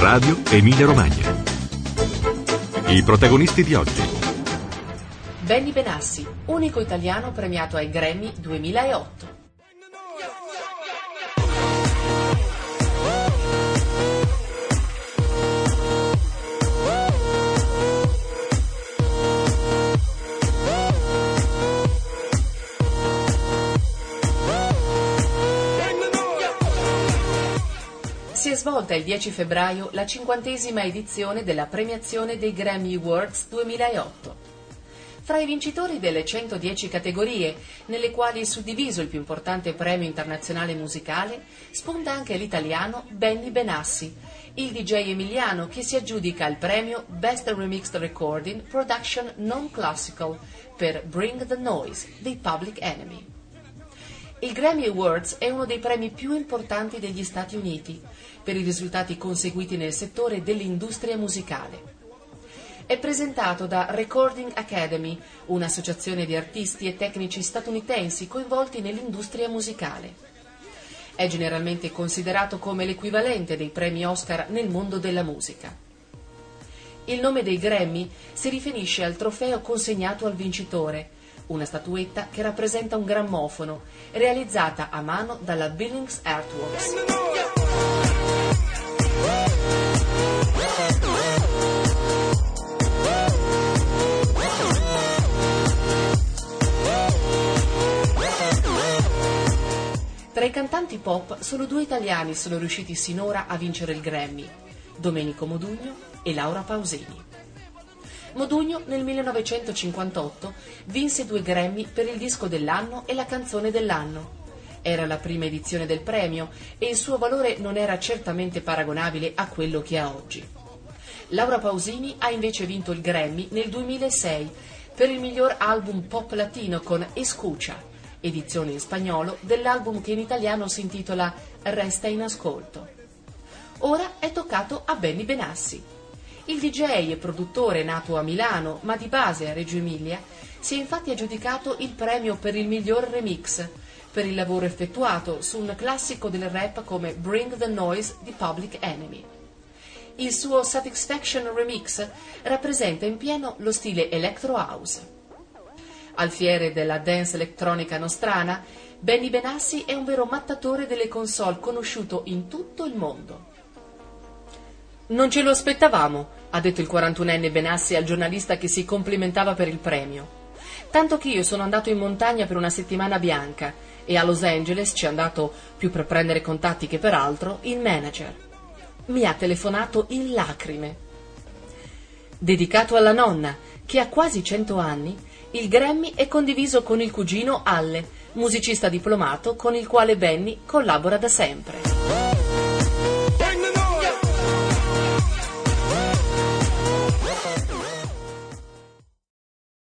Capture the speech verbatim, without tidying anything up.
Radio Emilia Romagna. I protagonisti di oggi: Benny Benassi, unico italiano premiato ai Grammy duemilaotto. Si è svolta il dieci febbraio la cinquantesima edizione della premiazione dei Grammy Awards duemilaotto. Fra i vincitori delle centodieci categorie, nelle quali è suddiviso il più importante premio internazionale musicale, spunta anche l'italiano Benny Benassi, il D J emiliano che si aggiudica il premio Best Remixed Recording Production Non-Classical per Bring the Noise dei Public Enemy. Il Grammy Awards è uno dei premi più importanti degli Stati Uniti per i risultati conseguiti nel settore dell'industria musicale. È presentato da Recording Academy, un'associazione di artisti e tecnici statunitensi coinvolti nell'industria musicale. È generalmente considerato come l'equivalente dei premi Oscar nel mondo della musica. Il nome dei Grammy si riferisce al trofeo consegnato al vincitore, una statuetta che rappresenta un grammofono, realizzata a mano dalla Billings Artworks. Tra i cantanti pop, solo due italiani sono riusciti sinora a vincere il Grammy: Domenico Modugno e Laura Pausini. Modugno nel millenovecentocinquantotto vinse due Grammy per il disco dell'anno e la canzone dell'anno. Era la prima edizione del premio e il suo valore non era certamente paragonabile a quello che ha oggi. Laura Pausini ha invece vinto il Grammy nel duemilasei per il miglior album pop latino con Escucha, edizione in spagnolo dell'album che in italiano si intitola Resta in ascolto. Ora è toccato a Benny Benassi. Il D J e produttore nato a Milano, ma di base a Reggio Emilia, si è infatti aggiudicato il premio per il miglior remix, per il lavoro effettuato su un classico del rap come Bring the Noise di Public Enemy. Il suo Satisfaction Remix rappresenta in pieno lo stile Electro House. Al fiere della dance elettronica nostrana, Benny Benassi è un vero mattatore delle console conosciuto in tutto il mondo. Non ce lo aspettavamo, ha detto il quarantunenne Benassi al giornalista che si complimentava per il premio. Tanto che io sono andato in montagna per una settimana bianca e a Los Angeles ci è andato, più per prendere contatti che per altro, il manager. Mi ha telefonato in lacrime. Dedicato alla nonna, che ha quasi cento anni, il Grammy è condiviso con il cugino Alle, musicista diplomato con il quale Benny collabora da sempre.